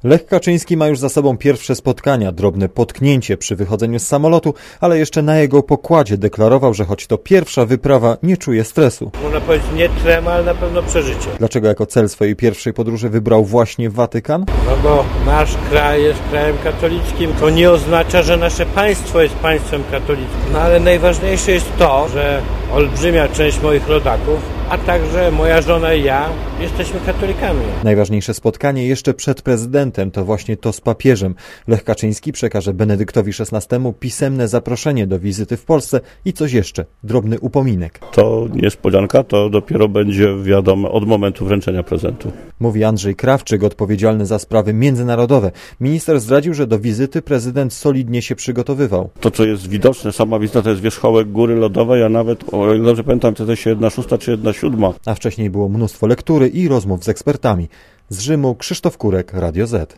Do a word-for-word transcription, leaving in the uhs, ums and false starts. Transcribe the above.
Lech Kaczyński ma już za sobą pierwsze spotkania, drobne potknięcie przy wychodzeniu z samolotu, ale jeszcze na jego pokładzie deklarował, że choć to pierwsza wyprawa, nie czuje stresu. Można powiedzieć nie trema, ale na pewno przeżycie. Dlaczego jako cel swojej pierwszej podróży wybrał właśnie Watykan? No bo nasz kraj jest krajem katolickim. To nie oznacza, że nasze państwo jest państwem katolickim. No ale najważniejsze jest to, że olbrzymia część moich rodaków, a także moja żona i ja jesteśmy katolikami. Najważniejsze spotkanie jeszcze przed prezydentem to właśnie to z papieżem. Lech Kaczyński przekaże Benedyktowi szesnastemu pisemne zaproszenie do wizyty w Polsce i coś jeszcze, drobny upominek. To niespodzianka, to dopiero będzie wiadome od momentu wręczenia prezentu. Mówi Andrzej Krawczyk, odpowiedzialny za sprawy międzynarodowe. Minister zdradził, że do wizyty prezydent solidnie się przygotowywał. To, co jest widoczne, sama wizyta to jest wierzchołek góry lodowej, a nawet, o ile dobrze pamiętam, to jest jedna szósta czy jedna siódma. A wcześniej było mnóstwo lektury i rozmów z ekspertami. Z Rzymu Krzysztof Kurek, Radio Z.